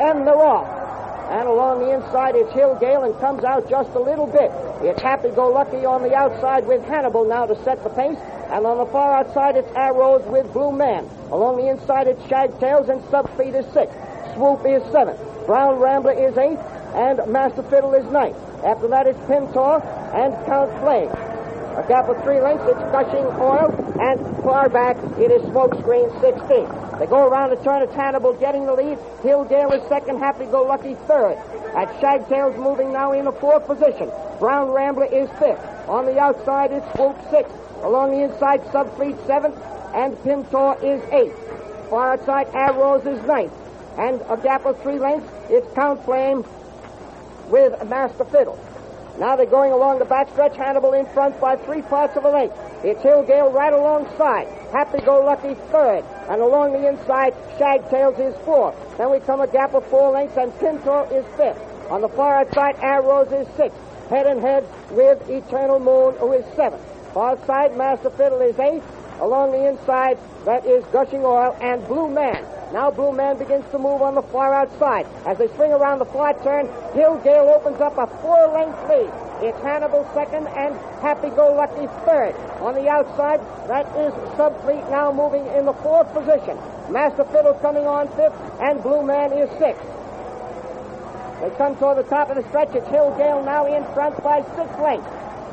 And they're off. And along the inside, it's Hillgale and comes out just a little bit. It's Happy-Go-Lucky on the outside with Hannibal now to set the pace. And on the far outside, it's Arrows with Blue Man. Along the inside, it's Shagtails, and Subfleet is 6th. Swoop is 7th. Brown Rambler is 8th. And Master Fiddle is 9th. After that, it's Pintor and Count Flame. A gap of 3 lengths, it's Gushing Oil, and far back, it is Smokescreen 16. They go around the turn, it's Hannibal getting the lead. Hillgale is 2nd, Happy-Go-Lucky 3rd. At Shagtails moving now in the 4th position. Brown Rambler is 5th. On the outside, it's Swoop 6th. Along the inside, Subfleet 7th, and Pintor is 8th. Far outside, Arrows is 9th. And a gap of 3 lengths, it's Count Flame with Master Fiddle. Now they're going along the backstretch. Hannibal in front by 3/4 of a length. It's Hillgale right alongside. Happy-Go-Lucky 3rd. And along the inside, Shagtails is 4th. Then we come a gap of 4 lengths, and Pintor is 5th. On the far outside, Arrows is 6th. Head and head with Eternal Moon, who is 7th. Far outside, Master Fiddle is 8th. Along the inside, that is Gushing Oil and Blue Man. Now Blue Man begins to move on the far outside. As they swing around the far turn, Hillgale opens up a 4-length lead. It's Hannibal 2nd and Happy-Go-Lucky 3rd. On the outside, that is Subfleet now moving in the 4th position. Master Fiddle coming on 5th, and Blue Man is 6th. They come toward the top of the stretch. It's Hillgale now in front by 6 lengths.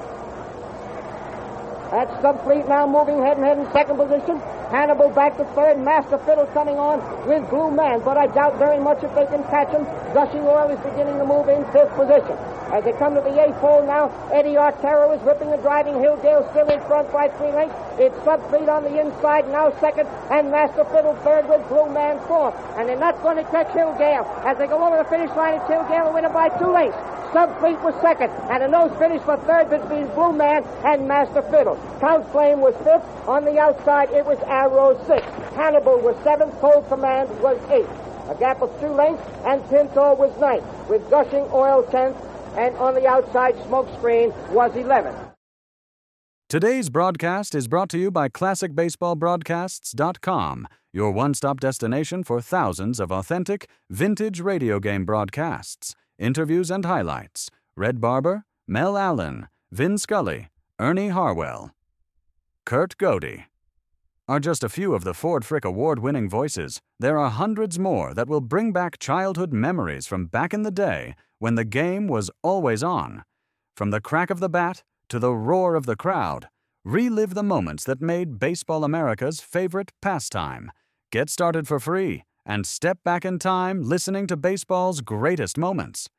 That's Subfleet now moving head and head in 2nd position. Hannibal back to 3rd. Master Fiddle coming on with Blue Man, but I doubt very much if they can catch him. Gushing Oil is beginning to move in 5th position. As they come to the 8th hole now, Eddie Artero is whipping and driving. Hillgale still in front by 3 lengths. It's Subfleet on the inside, now 2nd, and Master Fiddle 3rd with Blue Man 4th. And they're not going to catch Hillgale. As they go over the finish line, it's Hillgale winning by 2 lengths. Subfleet was 2nd, and a nose finish for 3rd between Blue Man and Master Fiddle. Count Flame was 5th. On the outside, it was Arrow 6th. Hannibal was 7th. Cold Command was 8th. A gap of 2 lengths, and Pintor was 9th, with Gushing Oil 10th, and on the outside, Smokescreen was 11th. Today's broadcast is brought to you by ClassicBaseballBroadcasts.com, your one-stop destination for thousands of authentic, vintage radio game broadcasts, interviews and highlights. Red Barber, Mel Allen, Vin Scully, Ernie Harwell, Kurt Godey are just a few of the Ford Frick Award-winning voices. There are hundreds more that will bring back childhood memories from back in the day when the game was always on. From the crack of the bat to the roar of the crowd, relive the moments that made Baseball America's favorite pastime. Get started for free and step back in time listening to baseball's greatest moments.